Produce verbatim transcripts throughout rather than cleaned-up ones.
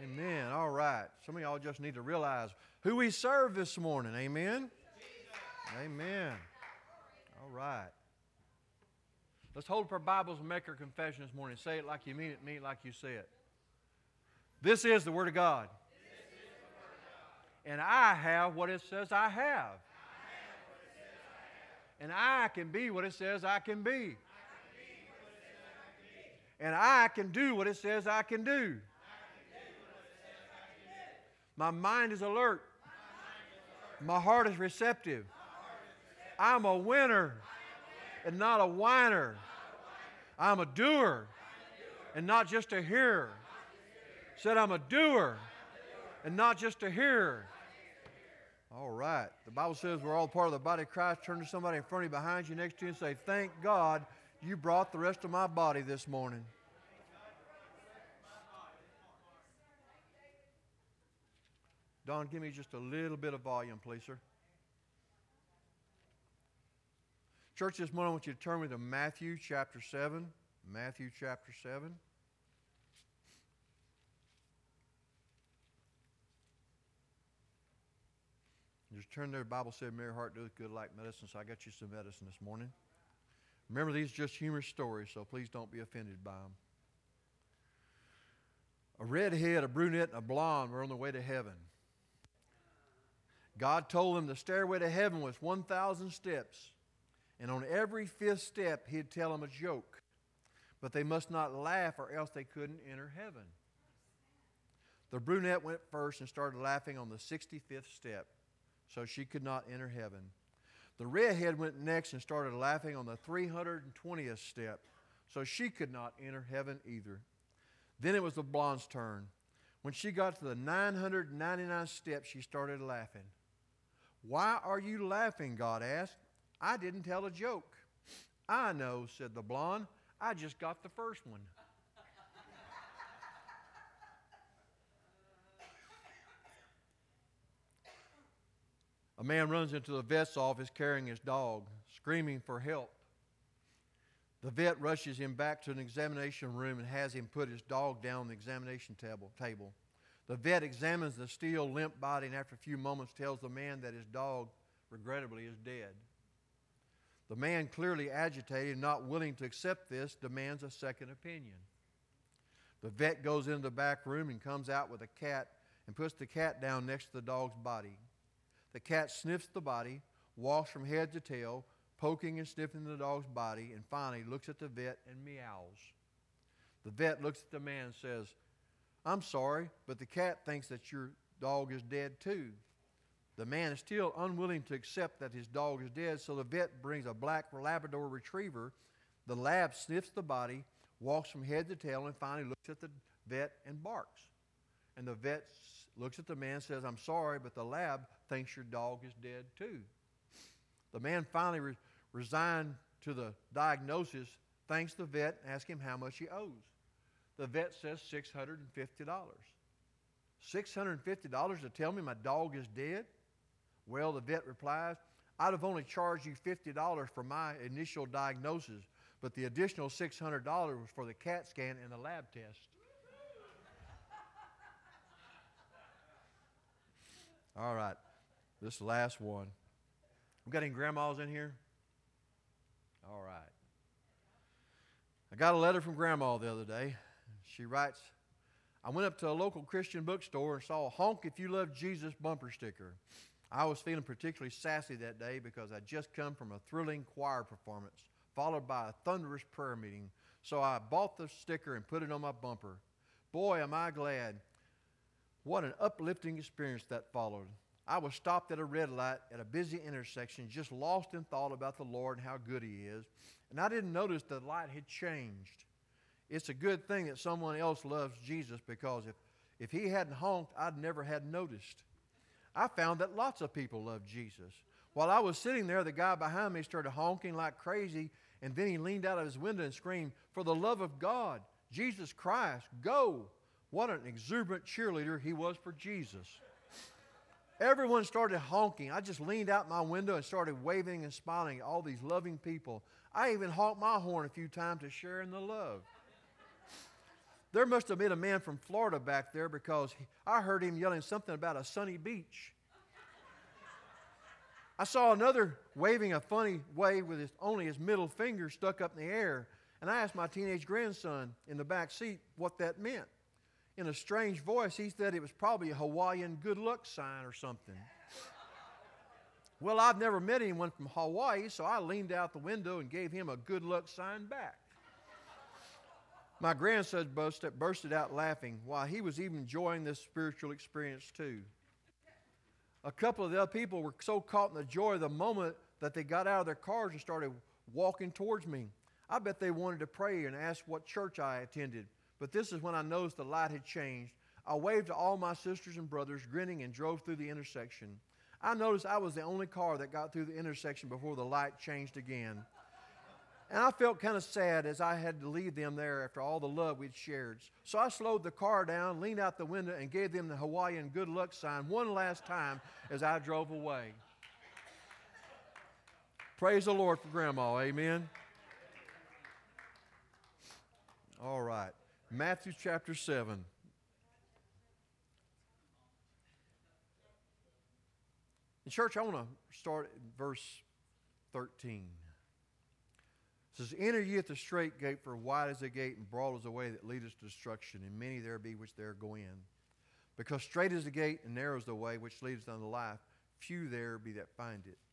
Amen. All right. Some of y'all just need to realize who we serve this morning. Amen. Amen. All right. Let's hold up our Bibles and make our confession this morning. Say it like you mean it, mean it like you say it. This is the Word of God. And I have what it says I have. And I can be what it says I can be. And I can do what it says I can do. My mind is alert. My heart is receptive. I'm a winner and not a whiner. I'm a doer and not just a hearer. Said I'm a doer and not just a hearer. All right. The Bible says we're all part of the body of Christ. Turn to somebody in front of you, behind you, next to you, and say, thank God you brought the rest of my body this morning. Don, give me just a little bit of volume, please, sir. Church, this morning I want you to turn me to Matthew chapter seven. Matthew chapter seven. Just turn there. The Bible said, Merry heart doeth good like medicine, so I got you some medicine this morning. Remember, these are just humorous stories, so please don't be offended by them. A redhead, a brunette, and a blonde were on their way to heaven. God told them the stairway to heaven was one thousand steps, and on every fifth step, He'd tell them a joke. But they must not laugh, or else they couldn't enter heaven. The brunette went first and started laughing on the sixty-fifth step, so she could not enter heaven. The redhead went next and started laughing on the three hundred twentieth step, so she could not enter heaven either. Then it was the blonde's turn. When she got to the nine hundred ninety-ninth step, she started laughing. Why are you laughing? God asked. I didn't tell a joke. I know, said the blonde. I just got the first one. A man runs into the vet's office carrying his dog, screaming for help. The vet rushes him back to an examination room and has him put his dog down on the examination table. table. The vet examines the still, limp body and after a few moments tells the man that his dog, regrettably, is dead. The man, clearly agitated and not willing to accept this, demands a second opinion. The vet goes into the back room and comes out with a cat and puts the cat down next to the dog's body. The cat sniffs the body, walks from head to tail, poking and sniffing the dog's body, and finally looks at the vet and meows. The vet looks at the man and says, I'm sorry, but the cat thinks that your dog is dead too. The man is still unwilling to accept that his dog is dead, so the vet brings a black Labrador retriever. The lab sniffs the body, walks from head to tail, and finally looks at the vet and barks. And the vet looks at the man and says, I'm sorry, but the lab thinks your dog is dead too. The man finally re- resigned to the diagnosis, thanks the vet, and asks him how much he owes. The vet says six hundred fifty dollars. six hundred fifty dollars to tell me my dog is dead? Well, the vet replies, I'd have only charged you fifty dollars for my initial diagnosis, but the additional six hundred dollars was for the CAT scan and the lab test. All right, this last one. We got any grandmas in here? All right. I got a letter from Grandma the other day. She writes, I went up to a local Christian bookstore and saw a Honk If You Love Jesus bumper sticker. I was feeling particularly sassy that day because I'd just come from a thrilling choir performance, followed by a thunderous prayer meeting. So I bought the sticker and put it on my bumper. Boy, am I glad. What an uplifting experience that followed. I was stopped at a red light at a busy intersection, just lost in thought about the Lord and how good He is. And I didn't notice the light had changed. It's a good thing that someone else loves Jesus, because if, if He hadn't honked, I'd never had noticed. I found that lots of people love Jesus. While I was sitting there, the guy behind me started honking like crazy, and then he leaned out of his window and screamed, for the love of God, Jesus Christ, go. What an exuberant cheerleader he was for Jesus. Everyone started honking. I just leaned out my window and started waving and smiling at all these loving people. I even honked my horn a few times to share in the love. There must have been a man from Florida back there because he, I heard him yelling something about a sunny beach. I saw another waving a funny way with his, only his middle finger stuck up in the air. And I asked my teenage grandson in the back seat what that meant. In a strange voice, he said it was probably a Hawaiian good luck sign or something. Well, I've never met anyone from Hawaii, so I leaned out the window and gave him a good luck sign back. My grandson bursted, bursted out laughing while he was even enjoying this spiritual experience too. A couple of the other people were so caught in the joy of the moment that they got out of their cars and started walking towards me. I bet they wanted to pray and ask what church I attended, but this is when I noticed the light had changed. I waved to all my sisters and brothers, grinning, and drove through the intersection. I noticed I was the only car that got through the intersection before the light changed again. And I felt kind of sad as I had to leave them there after all the love we'd shared. So I slowed the car down, leaned out the window, and gave them the Hawaiian good luck sign one last time as I drove away. Praise the Lord for Grandma, amen? All right, Matthew chapter seven. In church, I want to start at verse thirteen. It says, enter ye at the straight gate, for wide is the gate, and broad is the way that leadeth to destruction, and many there be which there go in. Because straight is the gate, and narrow is the way which leadeth unto life, few there be that find it.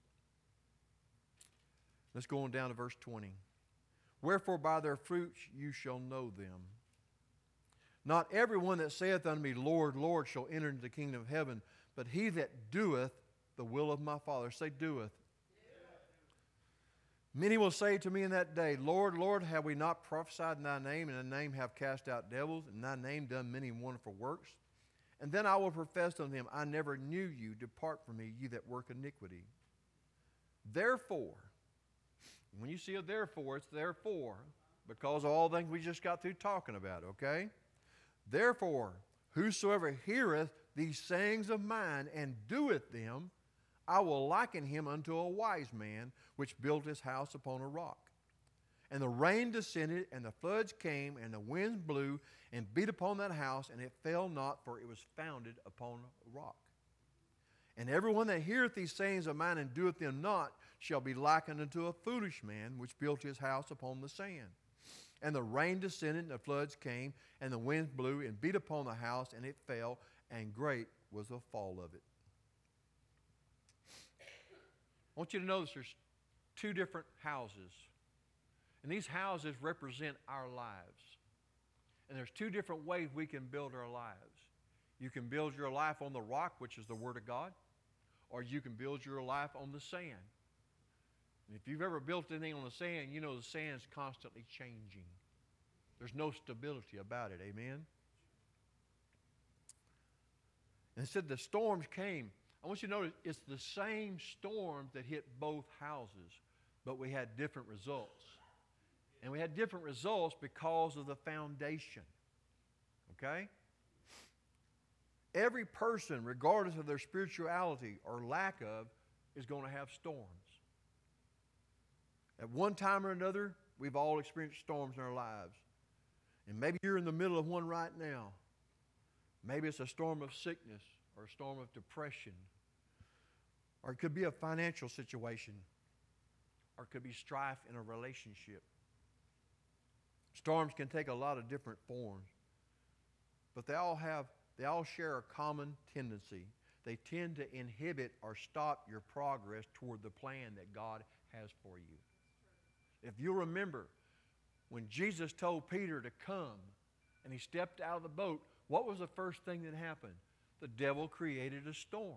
Let's go on down to verse twenty. Wherefore by their fruits you shall know them. Not every one that saith unto me, Lord, Lord, shall enter into the kingdom of heaven, but he that doeth the will of my Father. Say, doeth. Many will say to me in that day, Lord, Lord, have we not prophesied in thy name, and in thy name have cast out devils, and in thy name done many wonderful works? And then I will profess unto them, I never knew you. Depart from me, ye that work iniquity. Therefore, when you see a therefore, it's therefore, because of all the things we just got through talking about, okay? Therefore, whosoever heareth these sayings of mine and doeth them, I will liken him unto a wise man, which built his house upon a rock. And the rain descended, and the floods came, and the winds blew, and beat upon that house, and it fell not, for it was founded upon a rock. And everyone that heareth these sayings of mine and doeth them not shall be likened unto a foolish man, which built his house upon the sand. And the rain descended, and the floods came, and the winds blew, and beat upon the house, and it fell, and great was the fall of it. I want you to notice there's two different houses. And these houses represent our lives. And there's two different ways we can build our lives. You can build your life on the rock, which is the Word of God, or you can build your life on the sand. And if you've ever built anything on the sand, you know the sand's constantly changing. There's no stability about it, amen? And it said the storms came. I want you to notice it's the same storm that hit both houses, but we had different results. And we had different results because of the foundation. Okay? Every person, regardless of their spirituality or lack of, is going to have storms. At one time or another, we've all experienced storms in our lives. And maybe you're in the middle of one right now. Maybe it's a storm of sickness or a storm of depression. Or it could be a financial situation. Or it could be strife in a relationship. Storms can take a lot of different forms. But they all have, they all share a common tendency. They tend to inhibit or stop your progress toward the plan that God has for you. If you remember, when Jesus told Peter to come and he stepped out of the boat, what was the first thing that happened? The devil created a storm.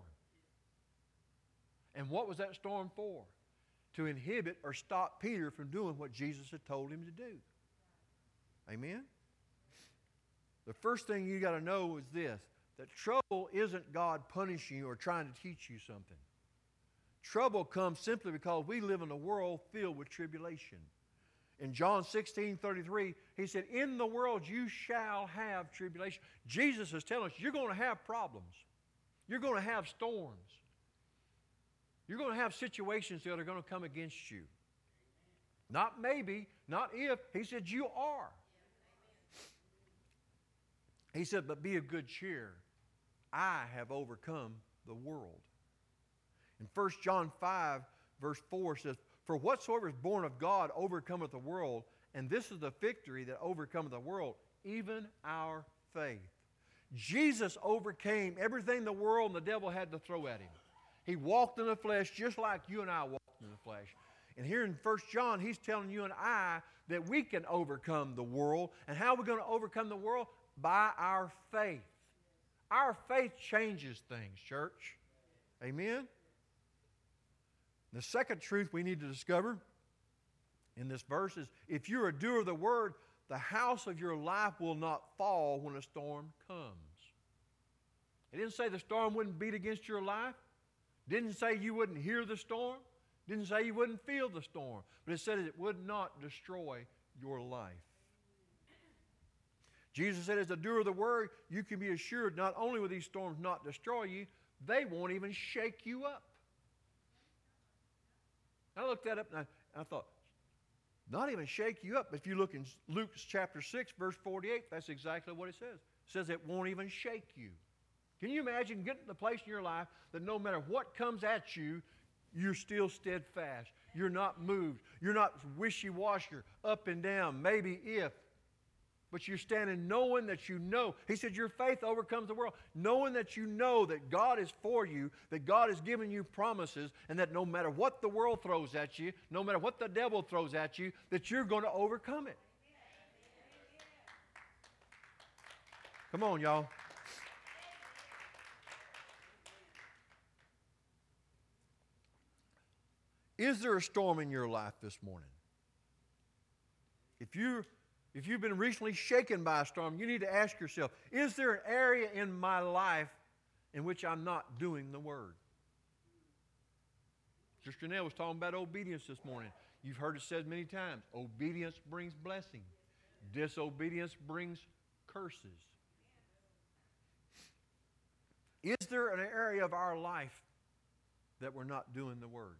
And what was that storm for? To inhibit or stop Peter from doing what Jesus had told him to do. Amen? The first thing you got to know is this, that trouble isn't God punishing you or trying to teach you something. Trouble comes simply because we live in a world filled with tribulation. In John sixteen thirty-three, he said, in the world you shall have tribulation. Jesus is telling us you're going to have problems. You're going to have storms. You're going to have situations that are going to come against you. Not maybe, not if. He said you are. He said, but be of good cheer. I have overcome the world. In First John five, verse four says, for whatsoever is born of God overcometh the world, and this is the victory that overcometh the world, even our faith. Jesus overcame everything the world and the devil had to throw at him. He walked in the flesh just like you and I walked in the flesh. And here in First John, he's telling you and I that we can overcome the world. And how are we going to overcome the world? By our faith. Our faith changes things, church. Amen? The second truth we need to discover in this verse is, if you're a doer of the word, the house of your life will not fall when a storm comes. It didn't say the storm wouldn't beat against your life. Didn't say you wouldn't hear the storm. Didn't say you wouldn't feel the storm. But it said it would not destroy your life. Jesus said, as a doer of the word, you can be assured not only will these storms not destroy you, they won't even shake you up. I looked that up and I, I thought, not even shake you up. If you look in Luke chapter six, verse forty-eight, that's exactly what it says. It says it won't even shake you. Can you imagine getting to the place in your life that no matter what comes at you, you're still steadfast. You're not moved. You're not wishy-washy, up and down, maybe if. But you're standing knowing that you know. He said your faith overcomes the world. Knowing that you know that God is for you, that God has given you promises, and that no matter what the world throws at you, no matter what the devil throws at you, that you're going to overcome it. Come on, y'all. Is there a storm in your life this morning? If you If you've been recently shaken by a storm, you need to ask yourself, is there an area in my life in which I'm not doing the word? Sister Nell was talking about obedience this morning. You've heard it said many times, obedience brings blessing. Disobedience brings curses. Is there an area of our life that we're not doing the word?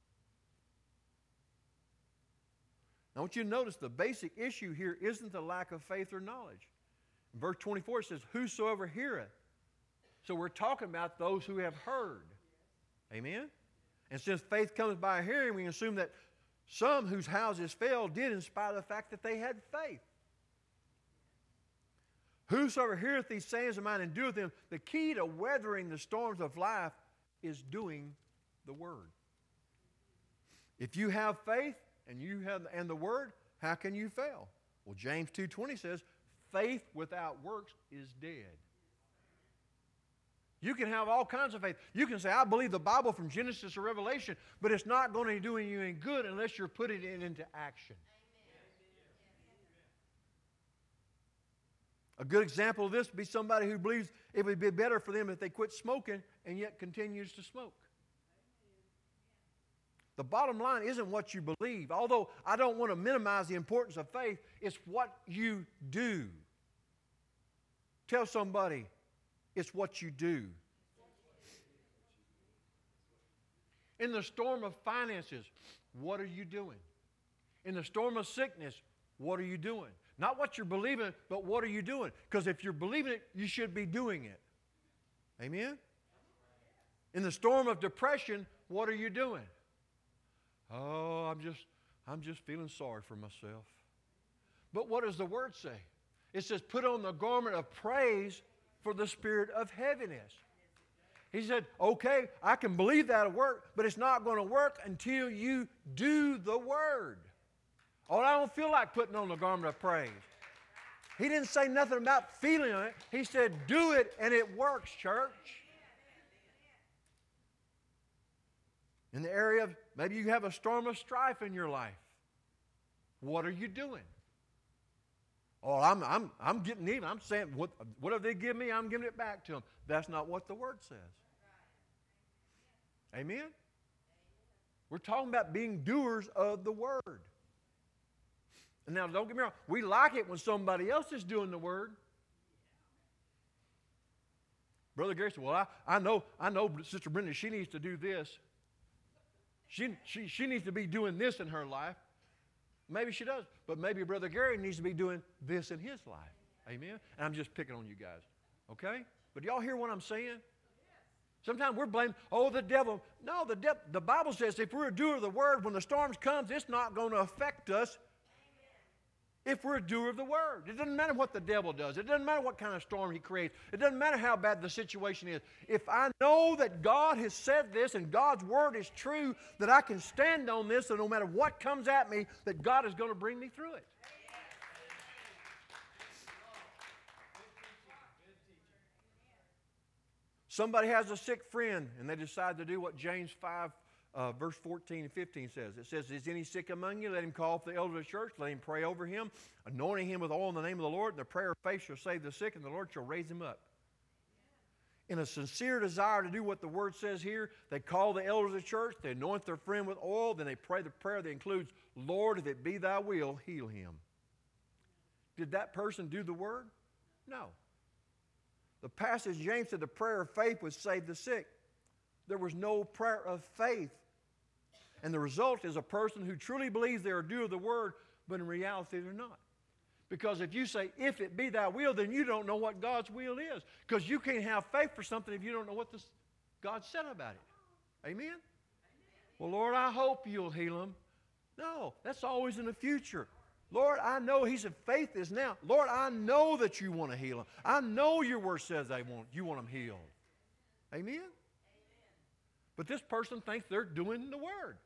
Now, I want you to notice the basic issue here isn't the lack of faith or knowledge. In verse twenty-four, it says, whosoever heareth. So we're talking about those who have heard. Amen? And since faith comes by hearing, we can assume that some whose houses fell did in spite of the fact that they had faith. Whosoever heareth these sayings of mine and doeth them, the key to weathering the storms of life is doing the word. If you have faith, and you have and the word, how can you fail? Well, James two twenty says, faith without works is dead. You can have all kinds of faith. You can say, I believe the Bible from Genesis to Revelation, but it's not going to do you any good unless you're putting it into action. Amen. A good example of this would be somebody who believes it would be better for them if they quit smoking and yet continues to smoke. The bottom line isn't what you believe. Although I don't want to minimize the importance of faith, it's what you do. Tell somebody, it's what you do. In the storm of finances, what are you doing? In the storm of sickness, what are you doing? Not what you're believing, but what are you doing? Because if you're believing it, you should be doing it. Amen? In the storm of depression, what are you doing? Oh, I'm just, I'm just feeling sorry for myself. But what does the word say? It says, put on the garment of praise for the spirit of heaviness. He said, okay, I can believe that'll work, but it's not going to work until you do the word. Oh, I don't feel like putting on the garment of praise. He didn't say nothing about feeling it. He said, do it, and it works, church. In the area of, maybe you have a storm of strife in your life. What are you doing? Oh, I'm, I'm, I'm getting even. I'm saying, what, whatever they give me, I'm giving it back to them. That's not what the word says. Amen? We're talking about being doers of the word. And now, don't get me wrong. We like it when somebody else is doing the word. Brother Gary said, well, I, I know, I know Sister Brenda, she needs to do this. She, she, she needs to be doing this in her life. Maybe she does, but maybe Brother Gary needs to be doing this in his life. Amen? And I'm just picking on you guys. Okay? But y'all hear what I'm saying? Sometimes we're blaming, oh, the devil. No, the, de- the Bible says if we're a doer of the word, when the storms comes, it's not going to affect us if we're a doer of the word. It doesn't matter what the devil does. It doesn't matter what kind of storm he creates. It doesn't matter how bad the situation is. If I know that God has said this and God's word is true, that I can stand on this, and no matter what comes at me, that God is going to bring me through it. Somebody has a sick friend, and they decide to do what James five, uh, verse fourteen and fifteen says. It says, is any sick among you? Let him call for the elder of the church. Let him pray over him, anointing him with oil in the name of the Lord. And the prayer of faith shall save the sick, and the Lord shall raise him up. In a sincere desire to do what the word says here, they call the elders of the church. They anoint their friend with oil. Then they pray the prayer that includes, Lord, if it be thy will, heal him. Did that person do the word? No. The passage, James said the prayer of faith would save the sick. There was no prayer of faith. And the result is a person who truly believes they are due of the word, but in reality they're not. Because if you say, if it be thy will, then you don't know what God's will is. Because you can't have faith for something if you don't know what this, God said about it. Amen? Amen? Well, Lord, I hope you'll heal him. No, that's always in the future. Lord, I know, he said, faith is now. Lord, I know that you want to heal him. I know your word says they want, you want them healed. Amen? Amen? But this person thinks they're doing the word.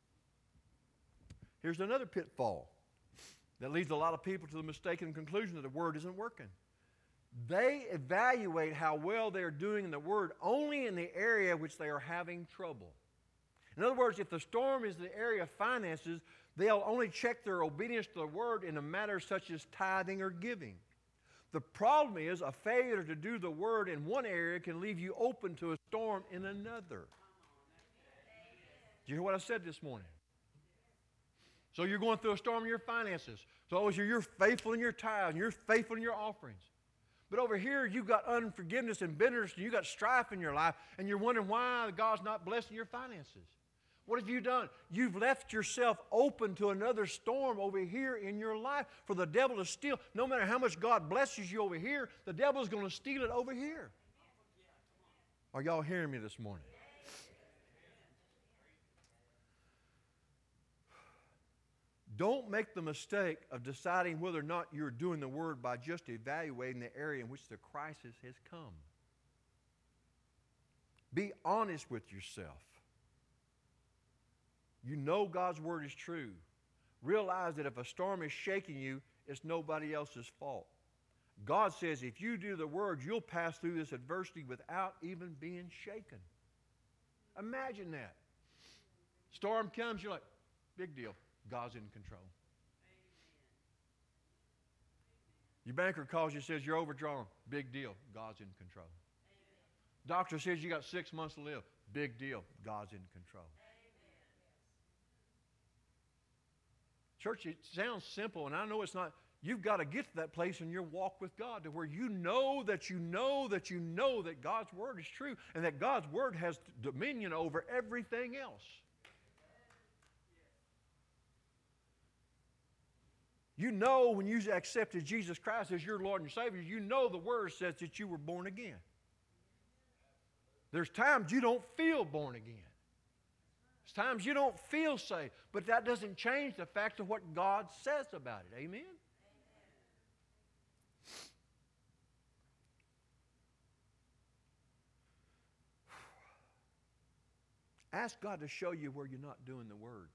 Here's another pitfall that leads a lot of people to the mistaken conclusion that the word isn't working. They evaluate how well they're doing in the word only in the area which they are having trouble. In other words, if the storm is the area of finances, they'll only check their obedience to the word in a matter such as tithing or giving. The problem is a failure to do the word in one area can leave you open to a storm in another. Did you hear what I said this morning? So you're going through a storm in your finances. So you're faithful in your tithes, and you're faithful in your offerings. But over here, you've got unforgiveness and bitterness, and you've got strife in your life, and you're wondering why God's not blessing your finances. What have you done? You've left yourself open to another storm over here in your life for the devil to steal. No matter how much God blesses you over here, the devil's going to steal it over here. Are y'all hearing me this morning? Don't make the mistake of deciding whether or not you're doing the word by just evaluating the area in which the crisis has come. Be honest with yourself. You know God's word is true. Realize that if a storm is shaking you, it's nobody else's fault. God says if you do the word, you'll pass through this adversity without even being shaken. Imagine that. Storm comes, you're like, big deal. God's in control. Your banker calls you and says you're overdrawn. Big deal. God's in control. Doctor says you got six months to live. Big deal. God's in control. Church, it sounds simple, and I know it's not. You've got to get to that place in your walk with God to where you know that you know that you know that God's word is true and that God's word has dominion over everything else. You know when you accepted Jesus Christ as your Lord and Savior, you know the word says that you were born again. There's times you don't feel born again. There's times you don't feel saved, but that doesn't change the fact of what God says about it. Amen? Ask God to show you where you're not doing the word.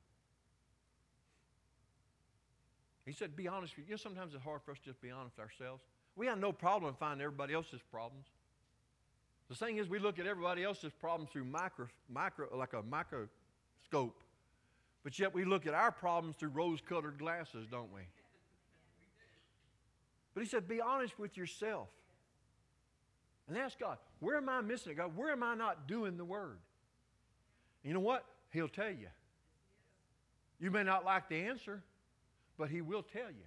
He said, be honest with you. You know, sometimes it's hard for us to just be honest with ourselves. We have no problem finding everybody else's problems. The thing is, we look at everybody else's problems through micro, micro, like a microscope. But yet we look at our problems through rose-colored glasses, don't we? But he said, be honest with yourself. And ask God, where am I missing it? God, where am I not doing the word? And you know what? He'll tell you. You may not like the answer, but he will tell you.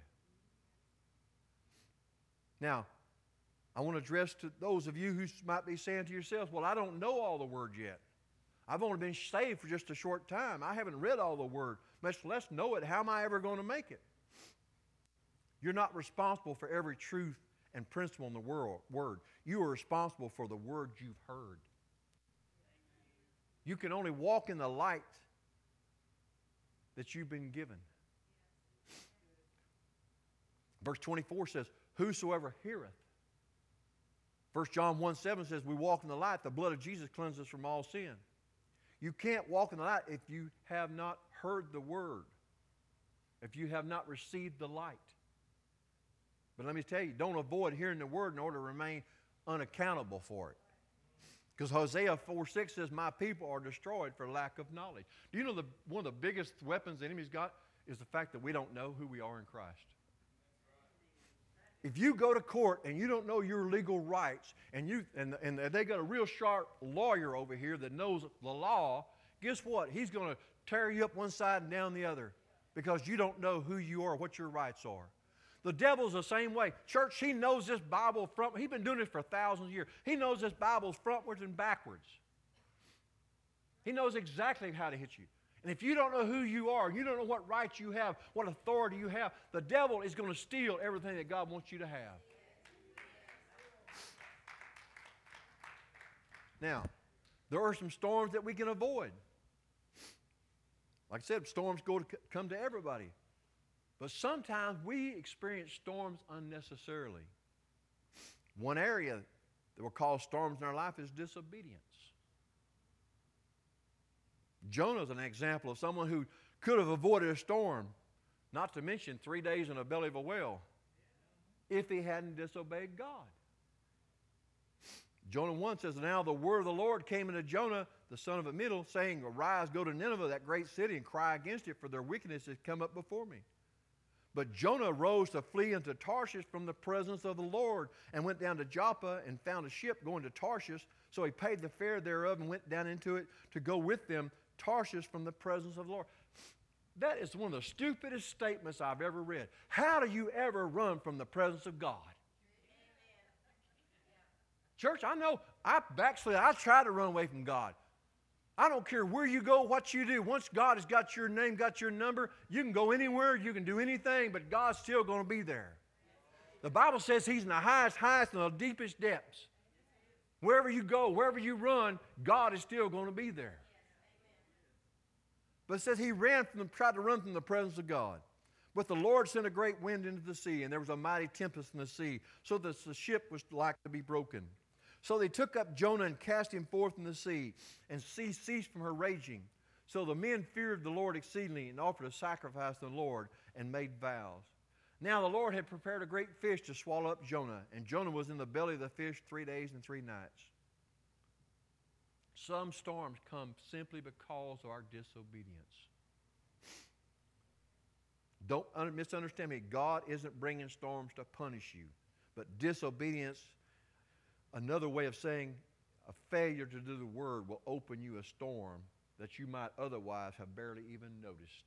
Now, I want to address to those of you who might be saying to yourselves, well, I don't know all the word yet. I've only been saved for just a short time. I haven't read all the word, much less know it. How am I ever going to make it? You're not responsible for every truth and principle in the world, word. You are responsible for the word you've heard. You can only walk in the light that you've been given. Verse twenty-four says, whosoever heareth. First John one seven says, we walk in the light. The blood of Jesus cleanses us from all sin. You can't walk in the light if you have not heard the word, if you have not received the light. But let me tell you, don't avoid hearing the word in order to remain unaccountable for it. Because Hosea four six says, my people are destroyed for lack of knowledge. Do you know the, one of the biggest weapons the enemy's got is the fact that we don't know who we are in Christ? If you go to court and you don't know your legal rights, and, you, and, and they got a real sharp lawyer over here that knows the law, guess what? He's going to tear you up one side and down the other because you don't know who you are, what your rights are. The devil's the same way. Church, he knows this Bible front. He's been doing this for thousands of years. He knows this Bible's frontwards and backwards. He knows exactly how to hit you. And if you don't know who you are, you don't know what rights you have, what authority you have, the devil is going to steal everything that God wants you to have. Now, there are some storms that we can avoid. Like I said, storms go to come to everybody. But sometimes we experience storms unnecessarily. One area that will cause storms in our life is disobedience. Jonah is an example of someone who could have avoided a storm, not to mention three days in the belly of a whale, if he hadn't disobeyed God. Jonah one says, now the word of the Lord came into Jonah, the son of Amittai, saying, arise, go to Nineveh, that great city, and cry against it, for their wickedness has come up before me. But Jonah rose to flee into Tarshish from the presence of the Lord, and went down to Joppa and found a ship going to Tarshish. So he paid the fare thereof and went down into it to go with them, Tarshish from the presence of the Lord. That is one of the stupidest statements I've ever read. How do you ever run from the presence of God? Church, I know I backslid. I try to run away from God. I don't care where you go, what you do. Once God has got your name, got your number, you can go anywhere, you can do anything, but God's still going to be there. The Bible says He's in the highest, highest, and the deepest depths. Wherever you go, wherever you run, God is still going to be there. But it says he ran from them, tried to run from the presence of God. But the Lord sent a great wind into the sea, and there was a mighty tempest in the sea, so that the ship was like to be broken. So they took up Jonah and cast him forth in the sea, and sea ceased from her raging. So the men feared the Lord exceedingly, and offered a sacrifice to the Lord, and made vows. Now the Lord had prepared a great fish to swallow up Jonah, and Jonah was in the belly of the fish three days and three nights. Some storms come simply because of our disobedience. Don't misunderstand me. God isn't bringing storms to punish you. But disobedience, another way of saying a failure to do the word, will open you a storm that you might otherwise have barely even noticed.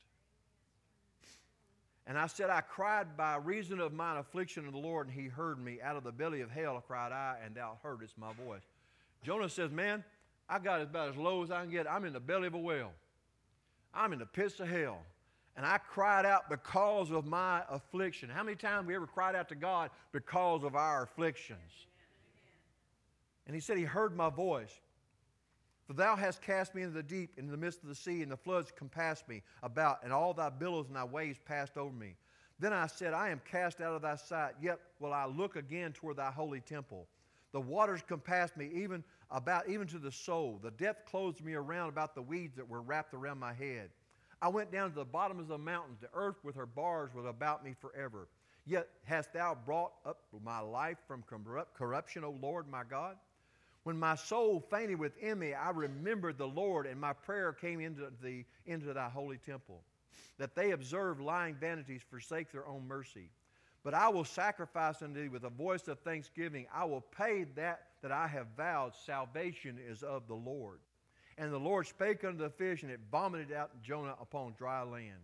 And I said, I cried by reason of mine affliction to the Lord, and he heard me. Out of the belly of hell cried I, and thou heardest my voice. Jonah says, man, I got about as low as I can get. I'm in the belly of a whale. I'm in the pits of hell. And I cried out because of my affliction. How many times have we ever cried out to God because of our afflictions? And he said, he heard my voice. For thou hast cast me into the deep, into the midst of the sea, and the floods compassed me about, and all thy billows and thy waves passed over me. Then I said, I am cast out of thy sight, yet will I look again toward thy holy temple. The waters compassed me even about even to the soul. The depth closed me around about the weeds that were wrapped around my head. I went down to the bottom of the mountains. The earth with her bars was about me forever. Yet hast thou brought up my life from corrupt, corruption, O Lord my God. When my soul fainted within me, I remembered the Lord, and my prayer came into, the, into thy holy temple. That they observe lying vanities, forsake their own mercy. But I will sacrifice unto thee with a voice of thanksgiving. I will pay that that I have vowed. Salvation is of the Lord. And the Lord spake unto the fish, and it vomited out Jonah upon dry land.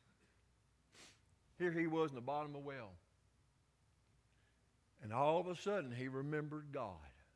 Here he was in the bottom of a well. And all of a sudden, he remembered God.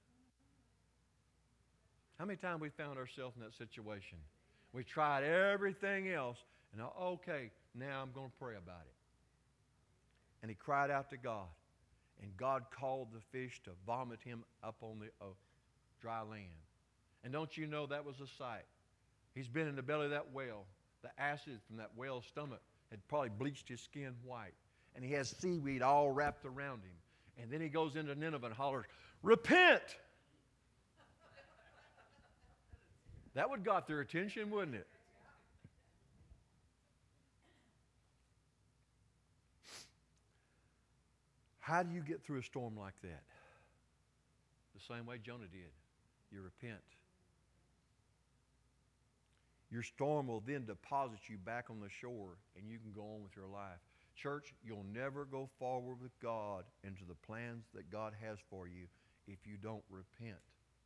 How many times we found ourselves in that situation? We tried everything else, and okay, now I'm going to pray about it. And he cried out to God. And God called the fish to vomit him up on the uh, dry land. And don't you know that was a sight? He's been in the belly of that whale. The acid from that whale's stomach had probably bleached his skin white. And he has seaweed all wrapped around him. And then he goes into Nineveh and hollers, "Repent!" That would got their attention, wouldn't it? How do you get through a storm like that? The same way Jonah did. You repent. Your storm will then deposit you back on the shore, and you can go on with your life. Church, you'll never go forward with God into the plans that God has for you if you don't repent.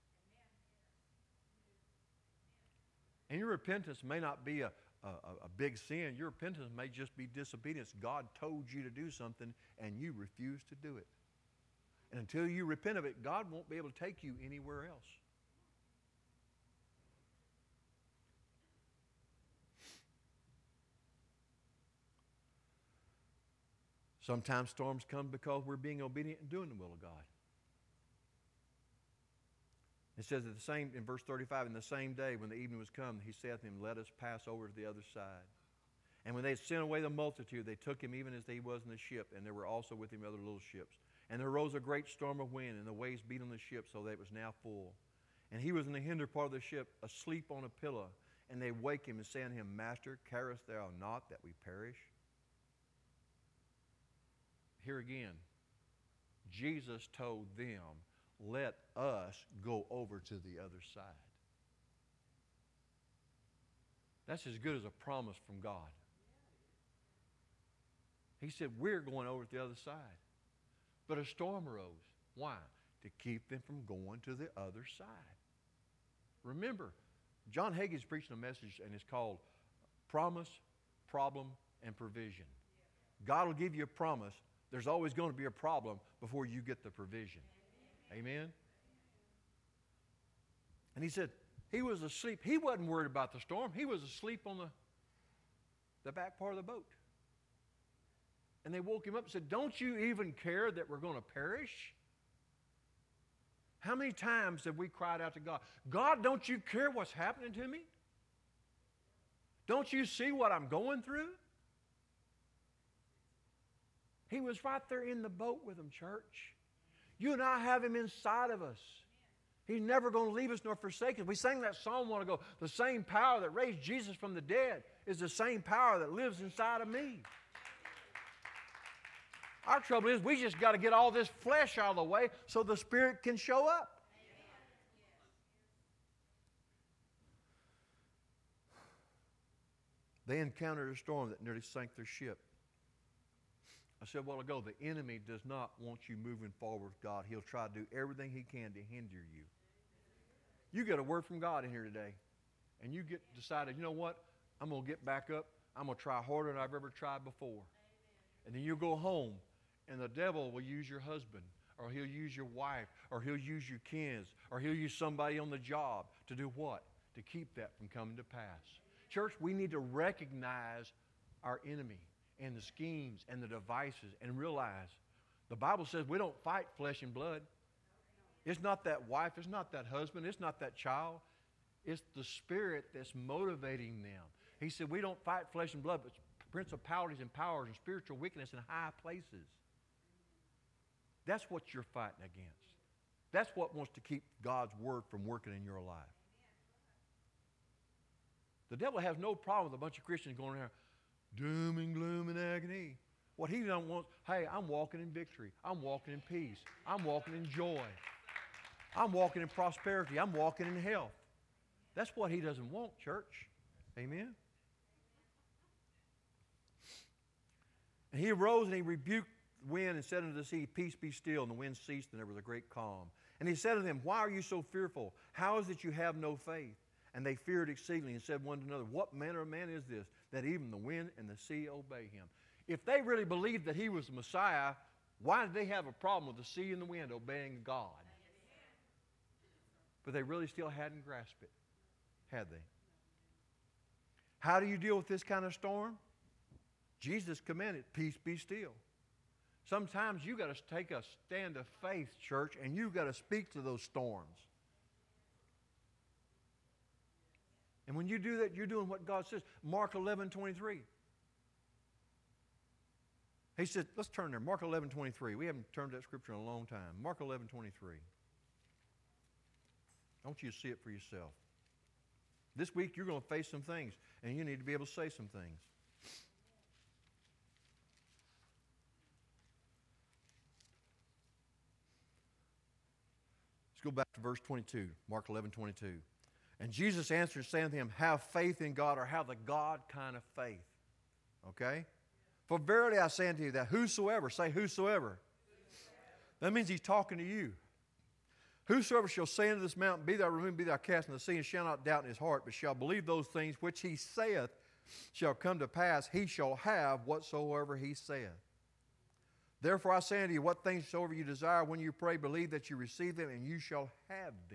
And your repentance may not be a, a, a big sin. Your repentance may just be disobedience. God told you to do something, and you refuse to do it. And until you repent of it, God won't be able to take you anywhere else. Sometimes storms come because we're being obedient and doing the will of God. It says at the same, in verse thirty-five, in the same day when the evening was come, he saith to him, "Let us pass over to the other side." And when they had sent away the multitude, they took him even as he was in the ship, and there were also with him other little ships. And there arose a great storm of wind, and the waves beat on the ship, so that it was now full. And he was in the hinder part of the ship, asleep on a pillow. And they wake him and say unto him, "Master, carest thou not that we perish?" Here again, Jesus told them, let us go over to the other side. That's as good as a promise from God. He said, we're going over to the other side. But a storm arose. Why? To keep them from going to the other side. Remember, John Hagee's preaching a message, and it's called Promise, Problem, and Provision. God will give you a promise. There's always going to be a problem before you get the provision. Amen? And he said, he was asleep. He wasn't worried about the storm. He was asleep on the, the back part of the boat. And they woke him up and said, don't you even care that we're going to perish? How many times have we cried out to God, God, don't you care what's happening to me? Don't you see what I'm going through? He was right there in the boat with them, church. You and I have him inside of us. He's never going to leave us nor forsake us. We sang that song a while ago. The same power that raised Jesus from the dead is the same power that lives inside of me. Our trouble is we just got to get all this flesh out of the way so the Spirit can show up. They encountered a storm that nearly sank their ship. I said a while ago, the enemy does not want you moving forward with God. He'll try to do everything he can to hinder you. You get a word from God in here today, and you get decided, you know what? I'm going to get back up. I'm going to try harder than I've ever tried before. And then you'll go home, and the devil will use your husband, or he'll use your wife, or he'll use your kids, or he'll use somebody on the job to do what? To keep that from coming to pass. Church, we need to recognize our enemy and the schemes and the devices and realize the Bible says we don't fight flesh and blood. It's not that wife, it's not that husband, it's not that child. It's the Spirit that's motivating them. He said we don't fight flesh and blood, but principalities and powers and spiritual wickedness in high places. That's what you're fighting against. That's what wants to keep God's word from working in your life. The devil has no problem with a bunch of Christians going around doom and gloom and agony. What he don't want, hey, I'm walking in victory. I'm walking in peace. I'm walking in joy. I'm walking in prosperity. I'm walking in health. That's what he doesn't want, church. Amen? And he arose and he rebuked the wind and said unto the sea, peace be still. And the wind ceased and there was a great calm. And he said to them, why are you so fearful? How is it you have no faith? And they feared exceedingly and said one to another, what manner of man is this, that even the wind and the sea obey him? If they really believed that he was the Messiah, why did they have a problem with the sea and the wind obeying God? But they really still hadn't grasped it, had they? How do you deal with this kind of storm? Jesus commanded, peace be still. Sometimes you got to take a stand of faith, church, and you got to speak to those storms. And when you do that, you're doing what God says. Mark eleven twenty-three. He said, let's turn there. Mark eleven twenty-three. We haven't turned to that scripture in a long time. Mark eleven twenty-three. I want you to see it for yourself. This week you're going to face some things, and you need to be able to say some things. Let's go back to verse twenty-two, Mark eleven twenty-two. And Jesus answered, saying to him, have faith in God, or have the God kind of faith. Okay? For verily I say unto you that whosoever, say whosoever. That means he's talking to you. Whosoever shall say unto this mountain, be thou removed, be thou cast into the sea, and shall not doubt in his heart, but shall believe those things which he saith shall come to pass, he shall have whatsoever he saith. Therefore I say unto you, what things soever you desire when you pray, believe that you receive them, and you shall have them.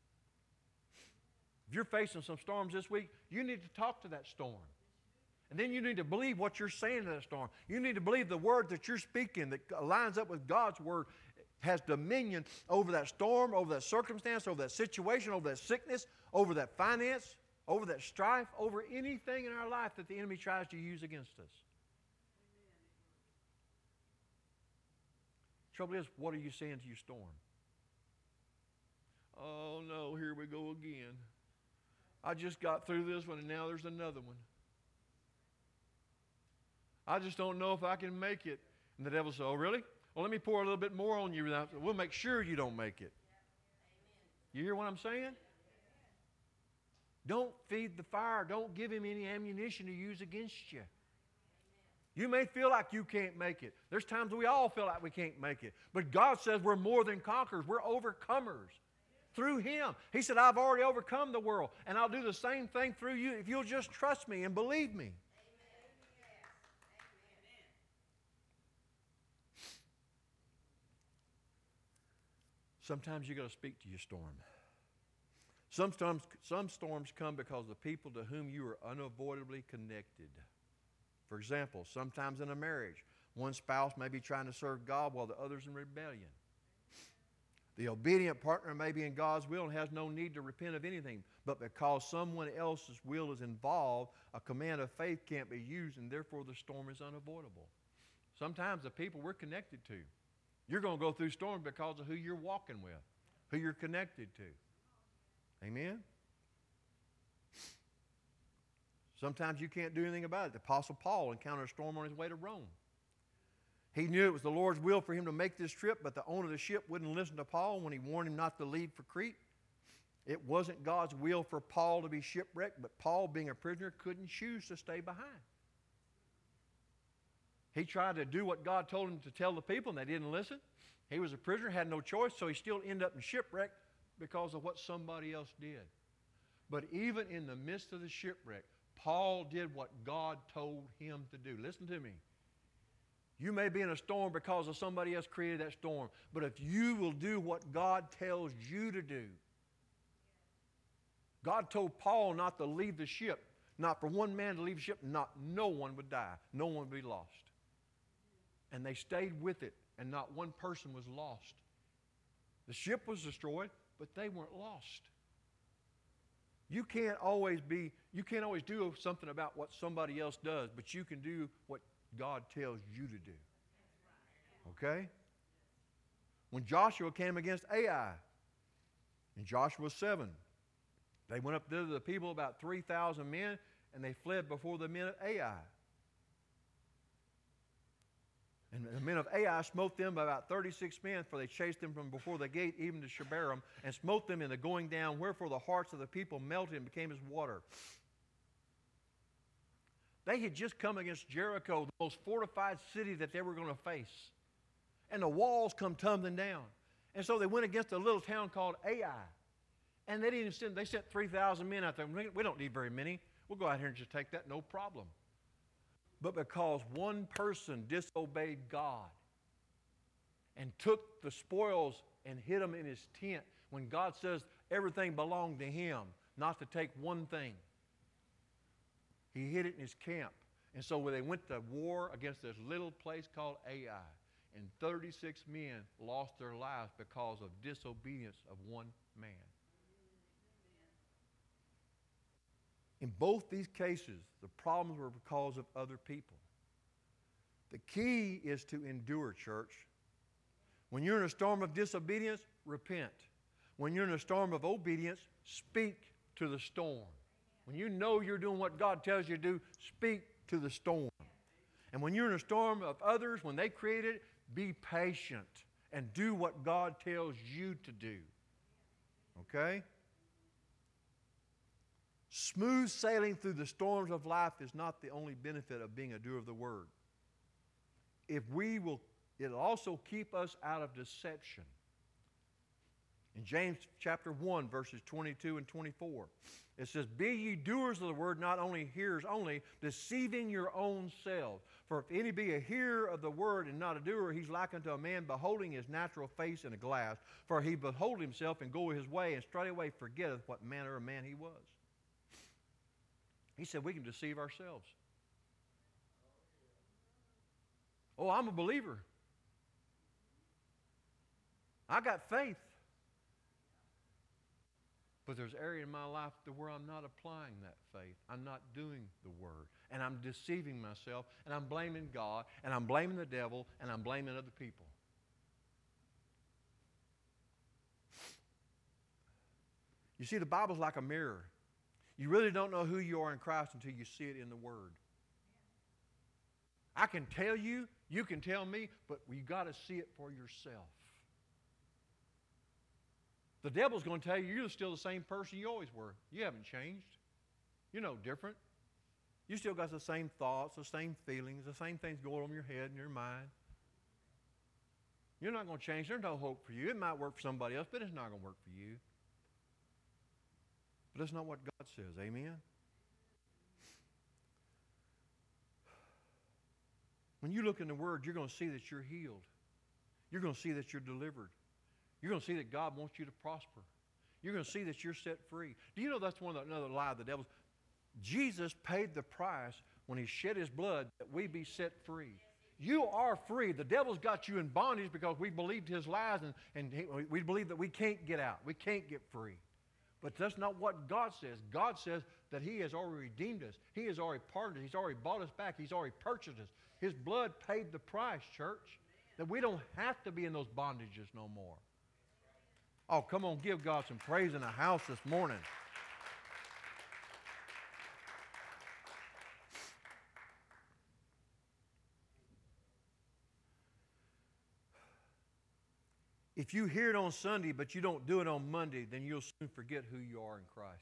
If you're facing some storms this week, you need to talk to that storm. And then you need to believe what you're saying to that storm. You need to believe the word that you're speaking that lines up with God's word has dominion over that storm, over that circumstance, over that situation, over that sickness, over that finance, over that strife, over anything in our life that the enemy tries to use against us. Trouble is, what are you saying to your storm? Oh no, here we go again. I just got through this one and now there's another one. I just don't know if I can make it. And the devil says, oh really? Well, let me pour a little bit more on you. We'll make sure you don't make it. You hear what I'm saying? Don't feed the fire. Don't give him any ammunition to use against you. You may feel like you can't make it. There's times we all feel like we can't make it. But God says we're more than conquerors. We're overcomers through him. He said, I've already overcome the world, and I'll do the same thing through you if you'll just trust me and believe me. Sometimes you've got to speak to your storm. Some storms, some storms come because of people to whom you are unavoidably connected. For example, sometimes in a marriage, one spouse may be trying to serve God while the other's in rebellion. The obedient partner may be in God's will and has no need to repent of anything, but because someone else's will is involved, a command of faith can't be used, and therefore the storm is unavoidable. Sometimes the people we're connected to, you're going to go through storms because of who you're walking with, who you're connected to. Amen? Sometimes you can't do anything about it. The Apostle Paul encountered a storm on his way to Rome. He knew it was the Lord's will for him to make this trip, but the owner of the ship wouldn't listen to Paul when he warned him not to leave for Crete. It wasn't God's will for Paul to be shipwrecked, but Paul, being a prisoner, couldn't choose to stay behind. He tried to do what God told him to tell the people, and they didn't listen. He was a prisoner, had no choice, so he still ended up in shipwreck because of what somebody else did. But even in the midst of the shipwreck, Paul did what God told him to do. Listen to me. You may be in a storm because of somebody else created that storm, but if you will do what God tells you to do. God told Paul not to leave the ship, not for one man to leave the ship, not no one would die, no one would be lost. And they stayed with it, and not one person was lost. The ship was destroyed, but they weren't lost. You can't always be, you can't always do something about what somebody else does, but you can do what God tells you to do. Okay? When Joshua came against Ai, in Joshua seven, they went up there to the people, about three thousand men, and they fled before the men of Ai. And the men of Ai smote them by about thirty-six men, for they chased them from before the gate even to Shebarim, and smote them in the going down, wherefore the hearts of the people melted and became as water. They had just come against Jericho, the most fortified city that they were going to face. And the walls come tumbling down. And so they went against a little town called Ai. And they didn't send, they sent three thousand men out there. We don't need very many. We'll go out here and just take that, no problem. But because one person disobeyed God and took the spoils and hid them in his tent, when God says everything belonged to him, not to take one thing, he hid it in his camp. And so when they went to war against this little place called Ai, and thirty-six men lost their lives because of disobedience of one man. In both these cases, the problems were because of other people. The key is to endure, church. When you're in a storm of disobedience, repent. When you're in a storm of obedience, speak to the storm. When you know you're doing what God tells you to do, speak to the storm. And when you're in a storm of others, when they create it, be patient and do what God tells you to do. Okay? Smooth sailing through the storms of life is not the only benefit of being a doer of the word. If we will, it'll also keep us out of deception. In James chapter one, verses twenty-two and twenty-four, it says, "Be ye doers of the word, not only hearers only, deceiving your own selves. For if any be a hearer of the word and not a doer, he's like unto a man beholding his natural face in a glass. For he behold himself and goeth his way, and straightway forgetteth what manner of man he was." He said we can deceive ourselves. Oh, I'm a believer. I got faith. But there's area in my life where I'm not applying that faith. I'm not doing the word. And I'm deceiving myself. And I'm blaming God. And I'm blaming the devil. And I'm blaming other people. You see, the Bible's like a mirror. You really don't know who you are in Christ until you see it in the Word. I can tell you, you can tell me, but you got to see it for yourself. The devil's going to tell you you're still the same person you always were. You haven't changed. You're no different. You still got the same thoughts, the same feelings, the same things going on in your head and your mind. You're not going to change. There's no hope for you. It might work for somebody else, but it's not going to work for you. But that's not what God says. Amen? When you look in the Word, you're going to see that you're healed. You're going to see that you're delivered. You're going to see that God wants you to prosper. You're going to see that you're set free. Do you know that's one of the, another lie of the devil's? Jesus paid the price when He shed His blood that we be set free. You are free. The devil's got you in bondage because we believed his lies and, and he, we believe that we can't get out. We can't get free. But that's not what God says. God says that He has already redeemed us. He has already pardoned us. He's already bought us back. He's already purchased us. His blood paid the price, church, that we don't have to be in those bondages no more. Oh, come on, give God some praise in the house this morning. If you hear it on Sunday, but you don't do it on Monday, then you'll soon forget who you are in Christ.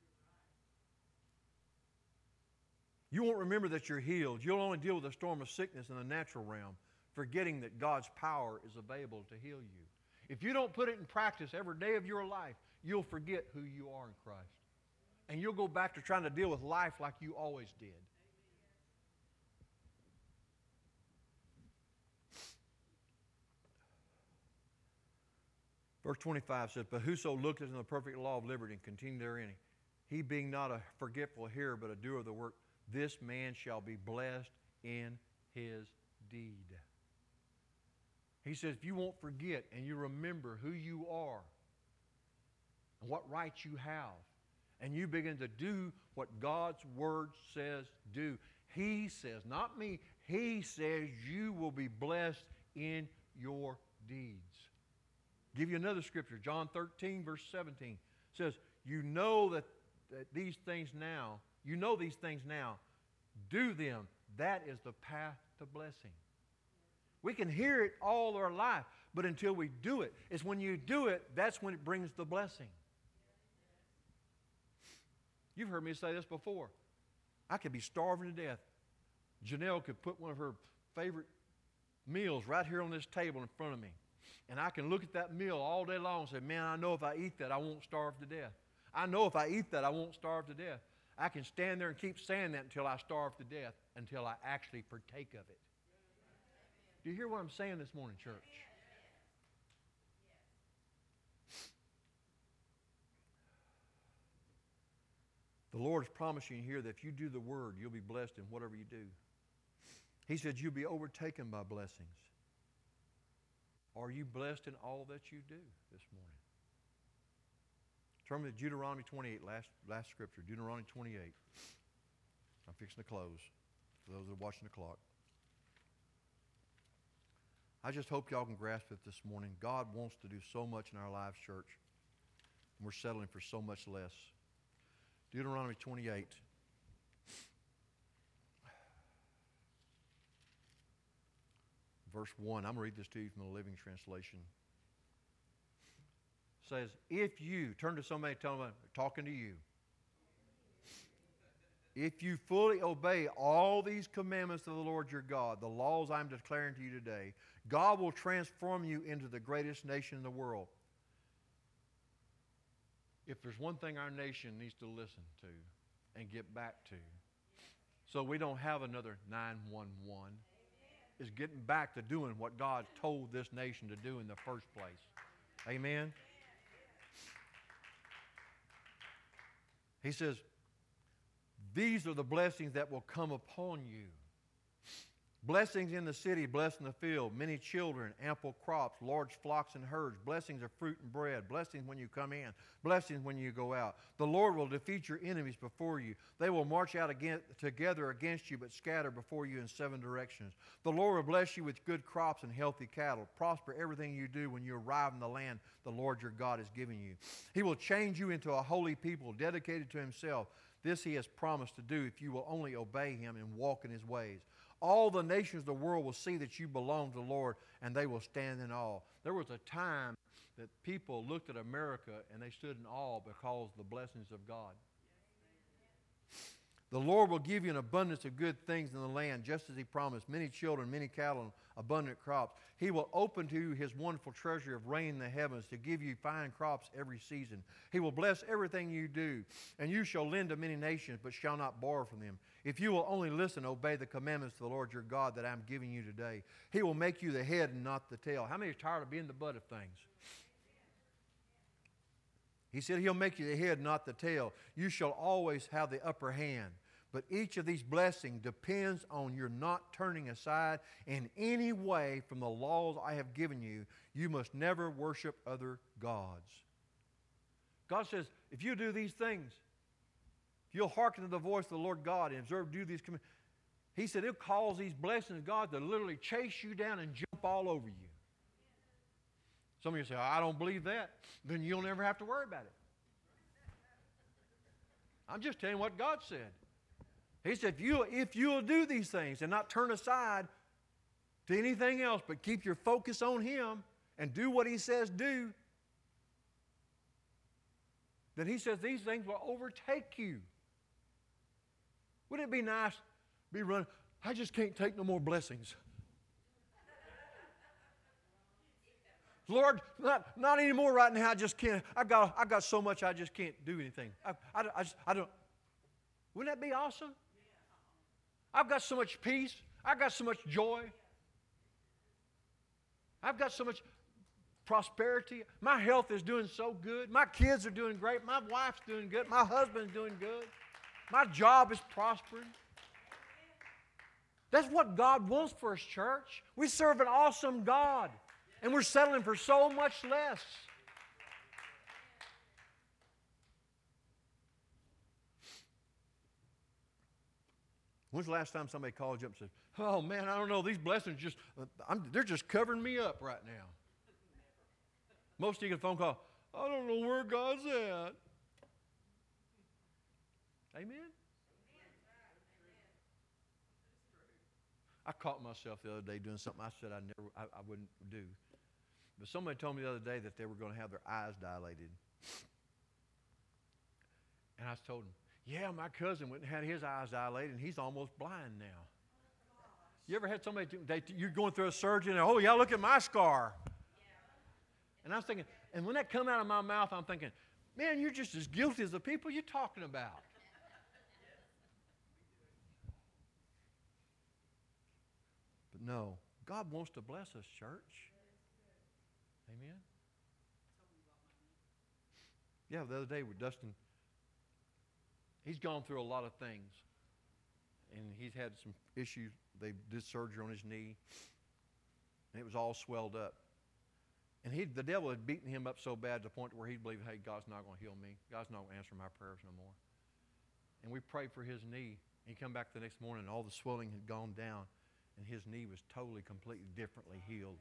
You won't remember that you're healed. You'll only deal with a storm of sickness in the natural realm, forgetting that God's power is available to heal you. If you don't put it in practice every day of your life, you'll forget who you are in Christ. And you'll go back to trying to deal with life like you always did. Verse twenty-five says, "But whoso looketh in the perfect law of liberty and continue therein, he being not a forgetful hearer, but a doer of the work, this man shall be blessed in his deed." He says, if you won't forget and you remember who you are and what rights you have, and you begin to do what God's Word says do, He says, not me, He says you will be blessed in your deeds. Give you another scripture, John thirteen, verse seventeen. Says, you know that, that these things now, you know these things now, do them. That is the path to blessing. We can hear it all our life, but until we do it, it's when you do it, that's when it brings the blessing. You've heard me say this before. I could be starving to death. Janelle could put one of her favorite meals right here on this table in front of me. And I can look at that meal all day long and say, man, I know if I eat that, I won't starve to death. I know if I eat that, I won't starve to death. I can stand there and keep saying that until I starve to death, until I actually partake of it. Do you hear what I'm saying this morning, church? The Lord is promising you here that if you do the Word, you'll be blessed in whatever you do. He said you'll be overtaken by blessings. Are you blessed in all that you do this morning? Turn me to Deuteronomy twenty-eight, last, last scripture. Deuteronomy twenty-eight. I'm fixing to close for those that are watching the clock. I just hope y'all can grasp it this morning. God wants to do so much in our lives, church, and we're settling for so much less. Deuteronomy twenty-eight. Verse one. I'm going to read this to you from the Living Translation. It says, if you, turn to somebody and tell them, talking to you. If you fully obey all these commandments of the Lord your God, the laws I'm declaring to you today, God will transform you into the greatest nation in the world. If there's one thing our nation needs to listen to and get back to, so we don't have another nine one one, is getting back to doing what God told this nation to do in the first place. Amen? He says, these are the blessings that will come upon you. Blessings in the city, blessed in the field, many children, ample crops, large flocks and herds, blessings of fruit and bread, blessings when you come in, blessings when you go out. The Lord will defeat your enemies before you. They will march out again, together against you, but scatter before you in seven directions. The Lord will bless you with good crops and healthy cattle, prosper everything you do when you arrive in the land the Lord your God is giving you. He will change you into a holy people dedicated to Himself. This He has promised to do if you will only obey Him and walk in His ways. All the nations of the world will see that you belong to the Lord, and they will stand in awe. There was a time that people looked at America and they stood in awe because of the blessings of God. The Lord will give you an abundance of good things in the land, just as He promised, many children, many cattle, and abundant crops. He will open to you His wonderful treasure of rain in the heavens to give you fine crops every season. He will bless everything you do, and you shall lend to many nations, but shall not borrow from them. If you will only listen, obey the commandments of the Lord your God that I'm giving you today. He will make you the head and not the tail. How many are tired of being the butt of things? He said He'll make you the head, not the tail. You shall always have the upper hand. But each of these blessings depends on your not turning aside in any way from the laws I have given you. You must never worship other gods. God says, if you do these things, if you'll hearken to the voice of the Lord God and observe, do these commands, He said He'll cause these blessings of God to literally chase you down and jump all over you. Some of you say, I don't believe that. Then you'll never have to worry about it. I'm just telling you what God said. He said, if, you, if you'll do these things and not turn aside to anything else, but keep your focus on Him and do what He says do, then He says these things will overtake you. Wouldn't it be nice to be running, I just can't take no more blessings. Lord, not, not anymore right now. I just can't. I've got, I've got so much I just can't do anything. I, I, I, just, I don't. Wouldn't that be awesome? I've got so much peace. I've got so much joy. I've got so much prosperity. My health is doing so good. My kids are doing great. My wife's doing good. My husband's doing good. My job is prospering. That's what God wants for us, church. We serve an awesome God, and we're settling for so much less. When's the last time somebody called you up and said, oh man, I don't know, these blessings just, I'm, they're just covering me up right now. Most of you get a phone call, I don't know where God's at. Amen? I caught myself the other day doing something I said I never, I, I wouldn't do. But somebody told me the other day that they were going to have their eyes dilated. And I told them, yeah, my cousin went and had his eyes dilated, and he's almost blind now. You ever had somebody, do, they, you're going through a surgery, and oh, yeah, look at my scar. And I was thinking, and when that come out of my mouth, I'm thinking, man, you're just as guilty as the people you're talking about. But no, God wants to bless us, church. Amen? Yeah, the other day with Dustin, he's gone through a lot of things. And he's had some issues. They did surgery on his knee. And it was all swelled up. And he, the devil had beaten him up so bad to the point where he believed, hey, God's not going to heal me. God's not going to answer my prayers no more. And we prayed for his knee. And he come back the next morning, and all the swelling had gone down, and his knee was totally, completely differently healed.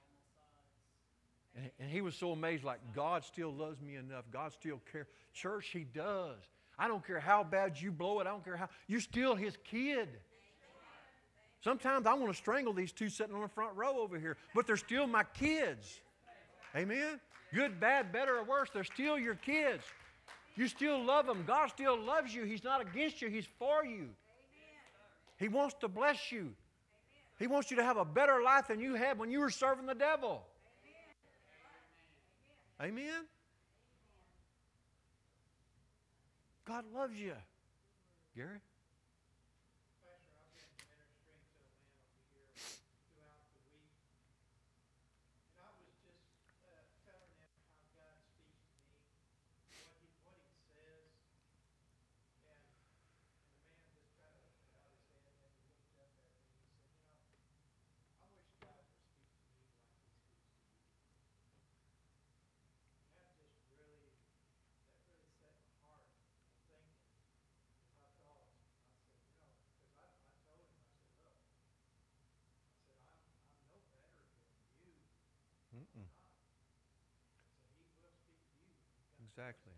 And, and he was so amazed, like, God still loves me enough. God still cares. Church, he does. I don't care how bad you blow it. I don't care how. You're still his kid. Sometimes I want to strangle these two sitting on the front row over here, but they're still my kids. Amen? Good, bad, better, or worse, they're still your kids. You still love them. God still loves you. He's not against you. He's for you. He wants to bless you. He wants you to have a better life than you had when you were serving the devil. Amen? God loves you. Gary? Mm-mm. Exactly.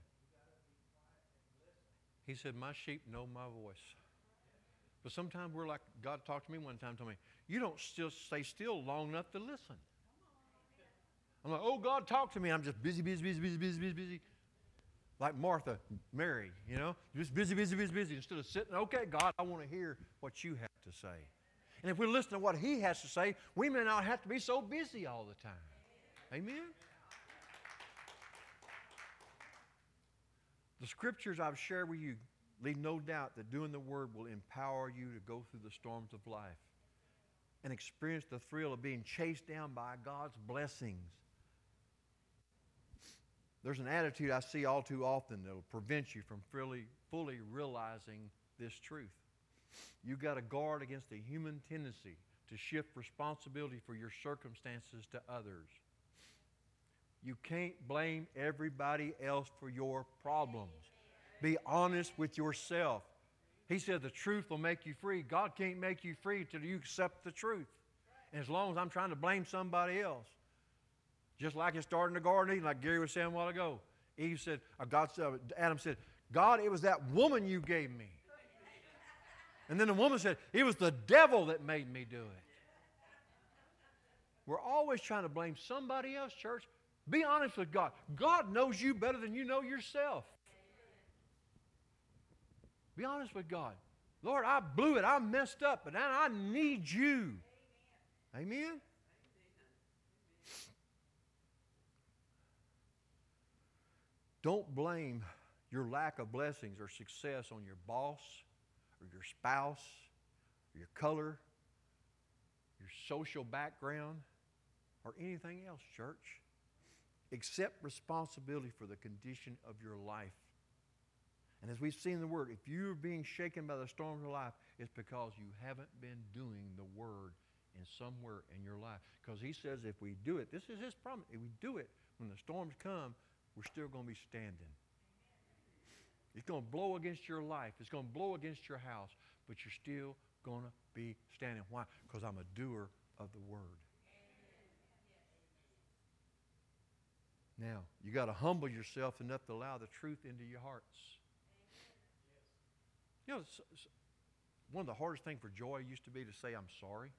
He said, my sheep know my voice. But sometimes we're like, God talked to me one time, told me, you don't still stay still long enough to listen. I'm like, oh, God, talk to me. I'm just busy, busy, busy, busy, busy, busy, busy. Like Martha, Mary, you know, just busy, busy, busy, busy. Instead of sitting, okay, God, I want to hear what you have to say. And if we listen to what he has to say, we may not have to be so busy all the time. Amen? The scriptures I've shared with you leave no doubt that doing the word will empower you to go through the storms of life and experience the thrill of being chased down by God's blessings. There's an attitude I see all too often that will prevent you from fully, fully realizing this truth. You've got to guard against the human tendency to shift responsibility for your circumstances to others. You can't blame everybody else for your problems. Be honest with yourself. He said the truth will make you free. God can't make you free until you accept the truth. And as long as I'm trying to blame somebody else, just like it started in the Garden of Eden, like Gary was saying a while ago, Eve said, or God said, Adam said, God, it was that woman you gave me. And then the woman said, it was the devil that made me do it. We're always trying to blame somebody else, church. Be honest with God. God knows you better than you know yourself. Be honest with God. Lord, I blew it. I messed up, but now I need you. Amen? Amen? Don't blame your lack of blessings or success on your boss or your spouse or your color, your social background, or anything else, church. Accept responsibility for the condition of your life. And as we've seen in the Word, if you're being shaken by the storms of life, it's because you haven't been doing the Word in somewhere in your life. Because He says if we do it, this is His promise, if we do it, when the storms come, we're still going to be standing. It's going to blow against your life. It's going to blow against your house, but you're still going to be standing. Why? Because I'm a doer of the Word. Now, you got to humble yourself enough to allow the truth into your hearts. You know, one of the hardest things for Joy used to be to say, I'm sorry.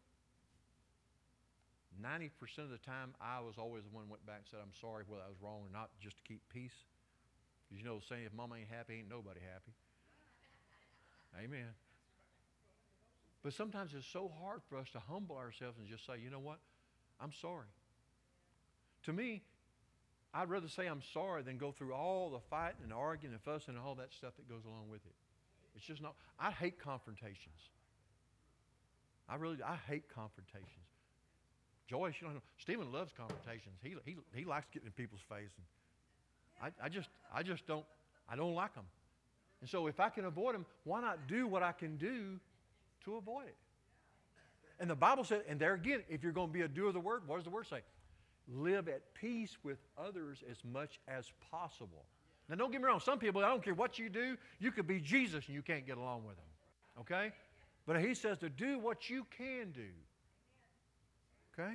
ninety percent of the time, I was always the one who went back and said, I'm sorry, whether I was wrong or not, just to keep peace. Because you know the saying, if mama ain't happy, ain't nobody happy. Amen. But sometimes it's so hard for us to humble ourselves and just say, you know what? I'm sorry. To me, I'd rather say I'm sorry than go through all the fighting and arguing and fussing and all that stuff that goes along with it. It's just not, I hate confrontations. I really do. I hate confrontations. Joyce, you don't know, Stephen loves confrontations. He, he, he likes getting in people's face. And I, I, just, I just don't, I don't like them. And so if I can avoid them, why not do what I can do to avoid it? And the Bible says, and there again, if you're going to be a doer of the word, what does the word say? live at peace with others as much as possible. Now, don't get me wrong. Some people, I don't care what you do, you could be Jesus and you can't get along with them. Okay? But he says to do what you can do. Okay?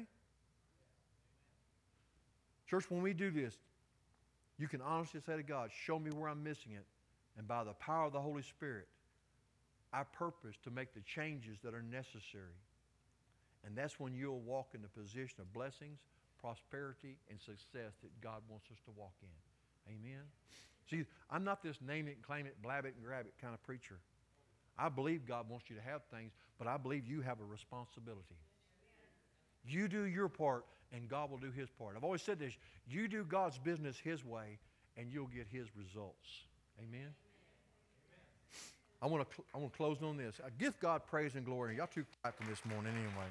Church, when we do this, you can honestly say to God, show me where I'm missing it. And by the power of the Holy Spirit, I purpose to make the changes that are necessary. And that's when you'll walk in the position of blessings, prosperity, and success that God wants us to walk in. Amen? See, I'm not this name it, claim it, blab it, and grab it kind of preacher. I believe God wants you to have things, but I believe you have a responsibility. You do your part, and God will do His part. I've always said this, you do God's business His way, and you'll get His results. Amen? I want to I want to close on this. I give God praise and glory. Y'all too quiet from this morning anyway.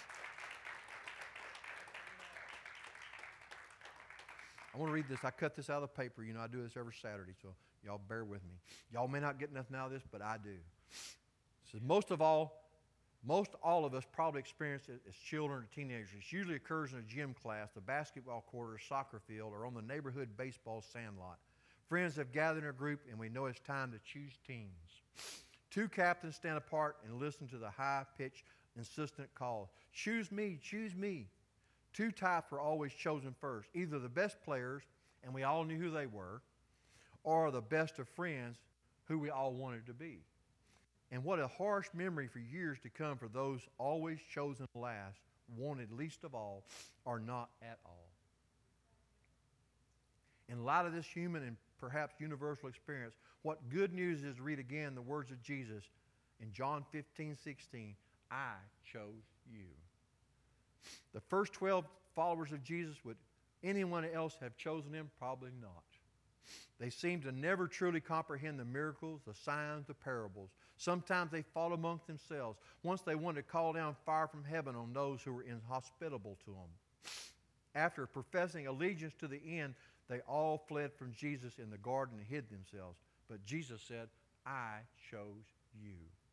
I want to read this. I cut this out of the paper. You know, I do this every Saturday, so y'all bear with me. Y'all may not get nothing out of this, but I do. It says, most of all, most all of us probably experience it as children or teenagers. It usually occurs in a gym class, the basketball court, or soccer field, or on the neighborhood baseball sandlot. Friends have gathered in a group, and we know it's time to choose teams. Two captains stand apart and listen to the high-pitched, insistent call. Choose me, choose me. Two types were always chosen first, either the best players, and we all knew who they were, or the best of friends, who we all wanted to be. And what a harsh memory for years to come for those always chosen last, wanted least of all, or not at all. In light of this human and perhaps universal experience, what good news is to read again the words of Jesus in John fifteen, sixteen, I chose you. The first twelve followers of Jesus, would anyone else have chosen him? Probably not. They seemed to never truly comprehend the miracles, the signs, the parables. Sometimes they fought amongst themselves. Once they wanted to call down fire from heaven on those who were inhospitable to them. After professing allegiance to the end, they all fled from Jesus in the garden and hid themselves. But Jesus said, I chose you.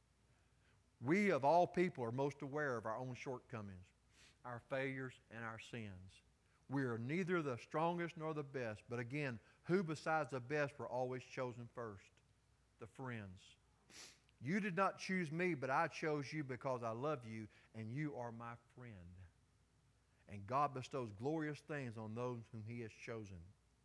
We of all people are most aware of our own shortcomings, our failures, and our sins. We are neither the strongest nor the best, but again, who besides the best were always chosen first? The friends. You did not choose me, but I chose you because I love you, and you are my friend. And God bestows glorious things on those whom He has chosen.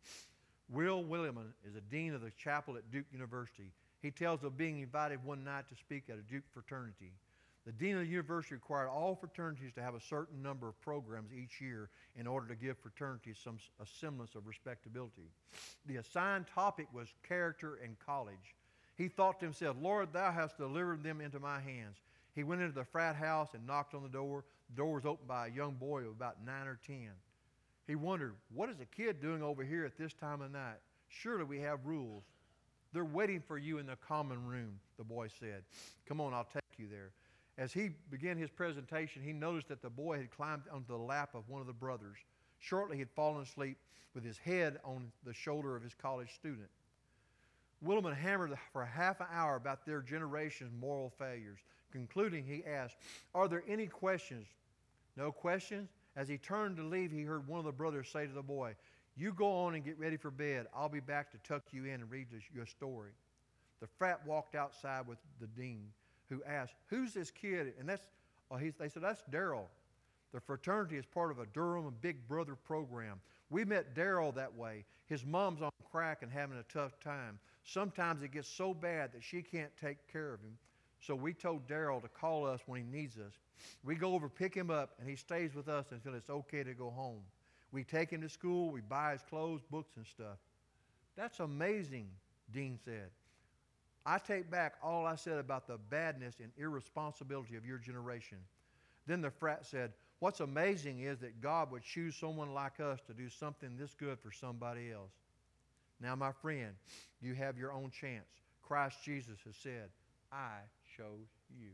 Will Willimon is a dean of the chapel at Duke University. He tells of being invited one night to speak at a Duke fraternity. The dean of the university required all fraternities to have a certain number of programs each year in order to give fraternities some a semblance of respectability. The assigned topic was character and college. He thought to himself, Lord, thou hast delivered them into my hands. He went into the frat house and knocked on the door. The door was opened by a young boy of about nine or ten. He wondered, what is a kid doing over here at this time of night? Surely we have rules. They're waiting for you in the common room, the boy said. Come on, I'll take you there. As he began his presentation, he noticed that the boy had climbed onto the lap of one of the brothers. Shortly, he had fallen asleep with his head on the shoulder of his college student. Willimon hammered for half an hour about their generation's moral failures. Concluding, he asked, are there any questions? No questions? As he turned to leave, he heard one of the brothers say to the boy, you go on and get ready for bed. I'll be back to tuck you in and read you a story. The frat walked outside with the dean, who asked, who's this kid? And that's, oh, he, they said, that's Daryl. The fraternity is part of a Durham Big Brother program. We met Daryl that way. His mom's on crack and having a tough time. Sometimes it gets so bad that she can't take care of him. So we told Daryl to call us when he needs us. We go over, pick him up, and he stays with us until it's okay to go home. We take him to school. We buy his clothes, books, and stuff. That's amazing, Dean said. I take back all I said about the badness and irresponsibility of your generation. Then the frat said, what's amazing is that God would choose someone like us to do something this good for somebody else. Now, my friend, you have your own chance. Christ Jesus has said, I chose you.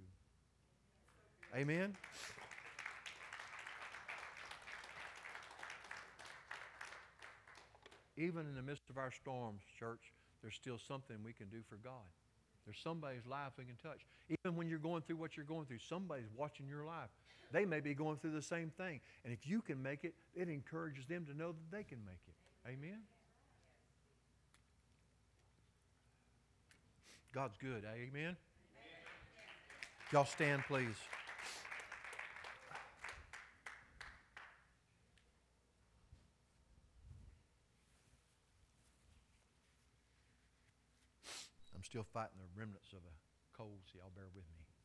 Amen? Even in the midst of our storms, church, there's still something we can do for God. There's somebody's life we can touch. Even when you're going through what you're going through, somebody's watching your life. They may be going through the same thing. And if you can make it, it encourages them to know that they can make it. Amen? God's good. Amen? Y'all stand, please. I'm still fighting the remnants of a cold, so y'all bear with me.